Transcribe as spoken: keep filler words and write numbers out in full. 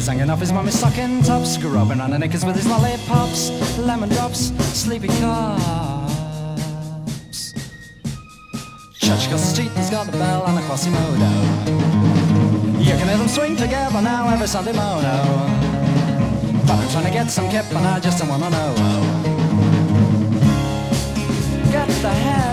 He's hanging off his mummy's stocking tops, grubbing on the knickers with his lollipops, lemon drops, sleepy cops. Church across the street, he's got a bell and a Quasimodo. You can hear them swing together now every Sunday morning. But I'm trying to get some kip and I just don't wanna know. Get the hell